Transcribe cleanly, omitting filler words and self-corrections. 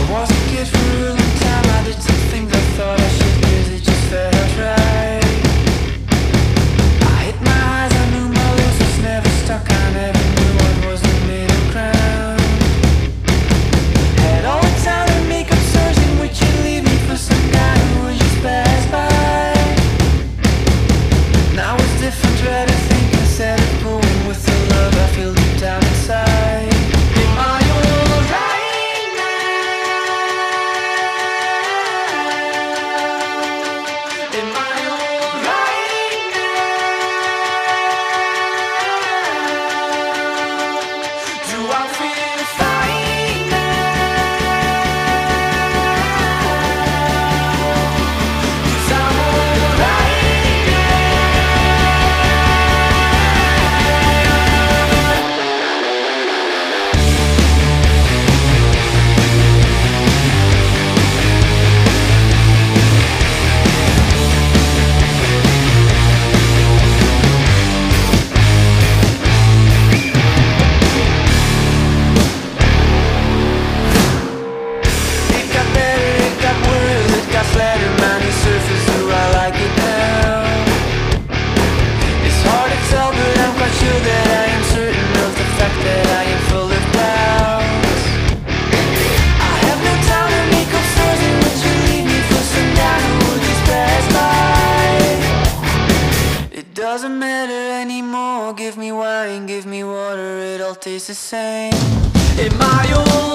Wasn't good for a long time. I did some things I thought I should do, they just felt right. I hit my highs, I knew my lows was never stuck. I never knew what was the middle ground. Had all the time to make up stories in which you leave me for some guy who would just pass by. Now it's different, try to think instead of going with the love I feel deep down inside. Am I alright now? Am I alright now? Do I feel fine now? 'Cause I'm alright now. It got better, it got worse, it got flatter, man, the surface, do I like it now? It's hard to tell, but I'm quite sure that I am certain of the fact that I am full of doubts. I have no time to make up stories in which you leave me for some guy who would just pass by. It doesn't matter anymore, give me wine, give me water, it all tastes the same. Am I alright?